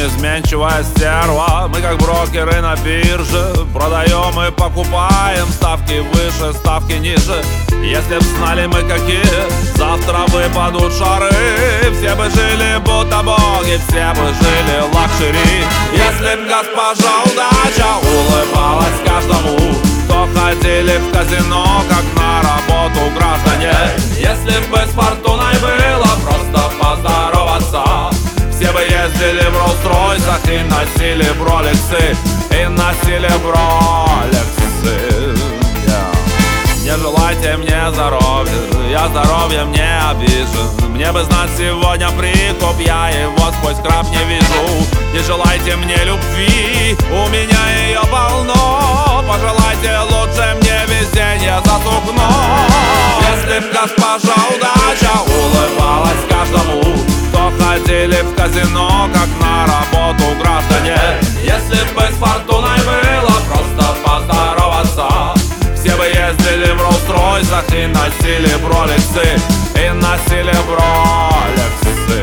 изменчивая стерва. Мы как брокеры на бирже, продаем и покупаем. Ставки выше, ставки ниже. Если б знали мы какие завтра выпадут шары, все бы жили будто боги, все бы жили лакшери. Если б госпожа удача улыбалась каждому, кто ходили в казино, как на работу граждане. Если бы с фортуной было просто поздороваться, все бы ездили в Роллс-Ройсах и носили броликсы, и носили броликсы. Не желайте мне здоровья, я здоровьем не обижен. Мне бы знать сегодня прикуп, я его сквозь краб не вижу. Не желайте мне любви, у меня ее полно. Пожелайте лучше мне везенья за сукно. Если б госпожа удача улыбалась каждому, кто ходили в казино, как на работу граждане. Если бы с фортуной было просто поздороваться, все бы ездили в Роллс-Ройсах и носили броликсы, и носили броликсы.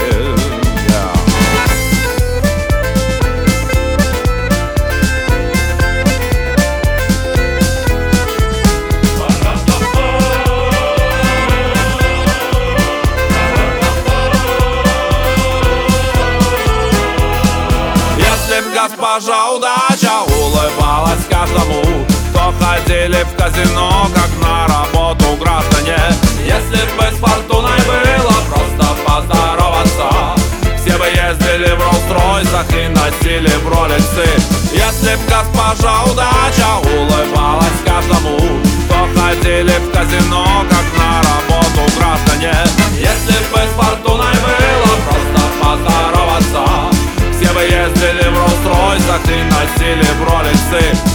Если б госпожа удача улыбалась каждому, кто ходили в казино, как на работу граждане. Если бы с фортуной было просто поздороваться, все бы ездили в Роллс-Ройсах и носили броликсы. Если б госпожа удача улыбалась каждому, кто ходили в казино, как на работу граждане. Если бы с фортуной было просто поздороваться, все бы ездили в Роллс-Ройсах и носили броликсы.